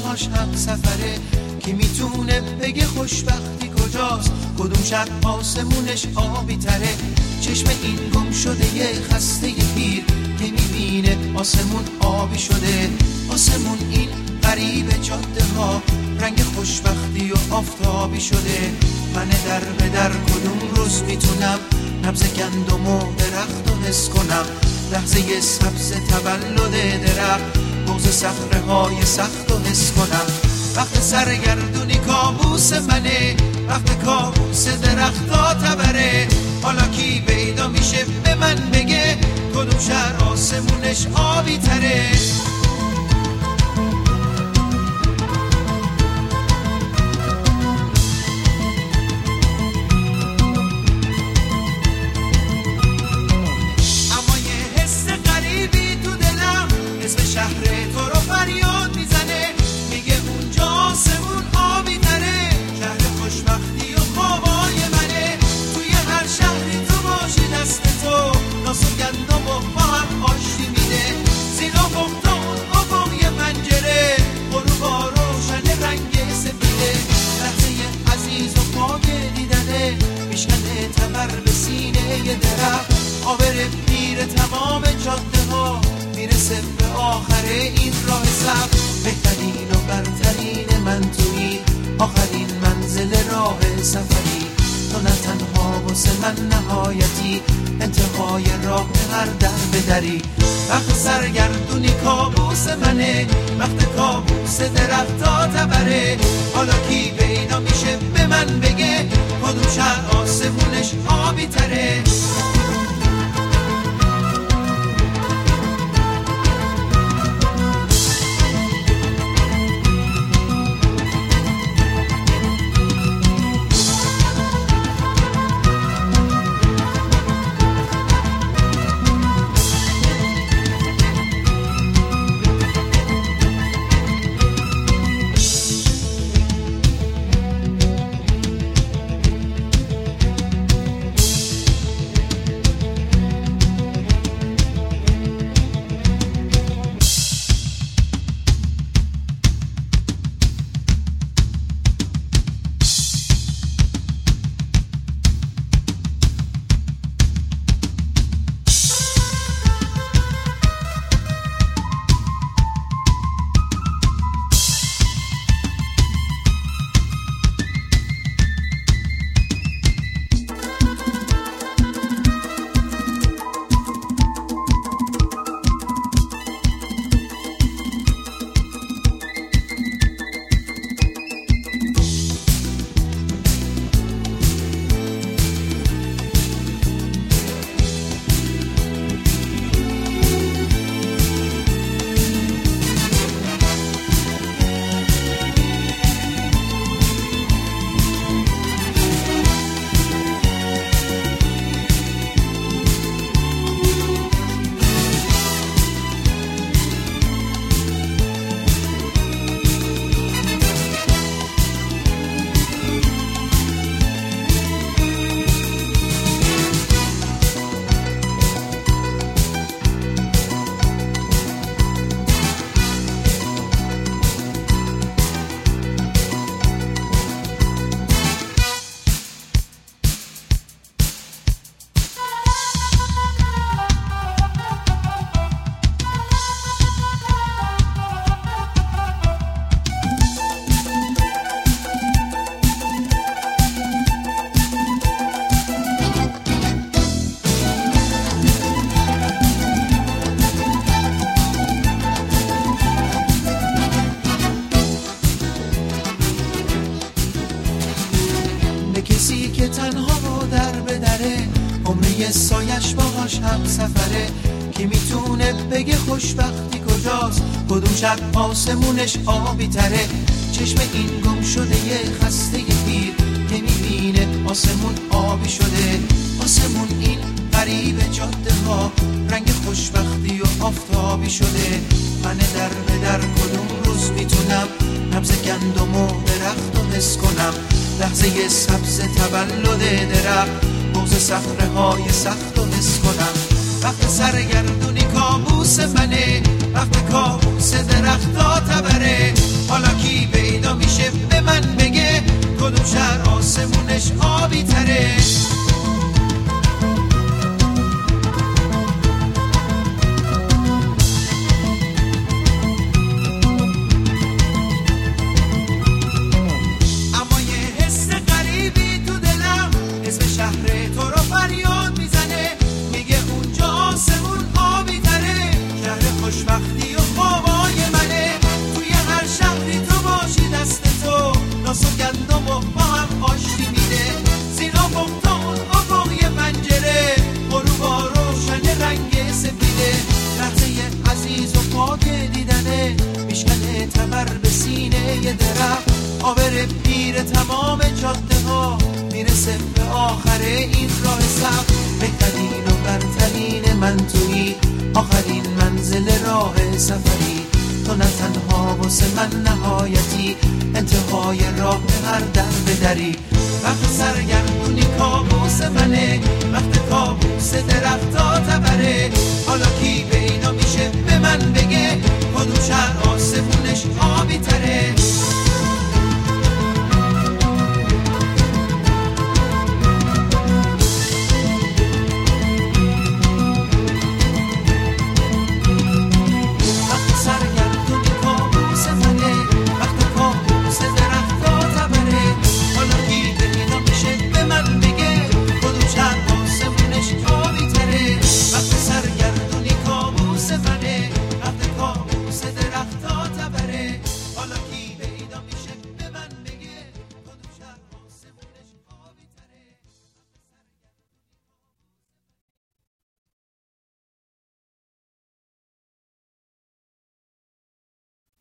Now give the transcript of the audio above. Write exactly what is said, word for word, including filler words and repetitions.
باهاش هم سفره، کی میتونه بگه خوشبختی کجاست؟ کدوم شب آسمونش آبی تره؟ چشم این گم شده یه خسته پیر که میبینه آسمون آبی شده. آسمون این غریب جاده ها رنگ خوشبختی و آفتابی شده. من در به در کدوم روز میتونم نبض گندم و درخت و حس کنم؟ لحظه سبز تولد درخت، بغض صخره های سخت و حس کنم. وقت سرگردونی کابوس منه، وقت کابوس درختا تبره. حالا کی پیدا میشه به من بگه کدوم شهر آسمونش آبی تره؟ اما یه حس غریبی تو دلم اسم شهر تو رو فریاد میزنه، میگه اونجا آسمون آبی تره. شهر خوشبختی و خوابای منه، توی هر شهری تو باشی دست تو ناس و گندم و با هم آشتی میده. زیر افق تا اون افق یه پنجره، غروبا روشن رنگ سفیده. لحظه عزیز و پاک دیدنه، میشکنه تبر به سینه یه درخت. آبر پیر تمام جاده ها میرسه به آخر این راه سبز. بهترین و برترین من تویی، آخرین منزل راه سفری. تو نه تنها واسه من نهایتی، انتهای راه هر در به دری. وقت سرگردونی کابوس منه، وقت کابوس درختا تبره. حالا کی پیدا میشه به من بگه کدوم شهر آسمونش آبی تره؟ کسی که تنها در به دره، عمری سایش باهاش هم سفره. کی میتونه بگه خوشبختی کجاست؟ کدوم شب آسمونش آبی تره؟ چشم این گم شده یه خسته پیر که میبینه آسمون آبی شده. آسمون این غریب جاده ها رنگ خوشبختی و آفتابی شده. من در به در کدوم روز میتونم نبض گندم و درخت و حس کنم؟ لحظه سبز تولد درخت، بغض صخره های سخت و حس کنم. وقت سرگردونی کابوس منه، وقت کابوس درختا تبره. حالا کی پیدا میشه به من بگه کدوم شهر آسمونش آبی تره. اما یه حس غریبی تو دلم اسم شهر تو رو فریاد میزنه، میگه اونجا آسمون آبی تره، شهر خوشبختی و خوابای منه. توی هر شهری تو باشی دست تو ناس و گندم و با هم آشتی میده، زیر افق تا اون افق یه پنجره غروبا روشن رنگ سفیده، لحظه عزیز و پاک دیدنه میشکنه تبر به سینه یه درخت، آبر پیر تمام جاده ها میرسه به آخر این راه سخت. بهترین و برترین من تویی، آخرین منزل راه سفری، تو نه تنها واسه من نهایتی، انتهای راه هر در به دری. وقت سرگردونی کابوس منه، وقت کابوس درختا تبره، حالا کی پیدا میشه به من بگه کدوم شهر آسمونش آبی تره.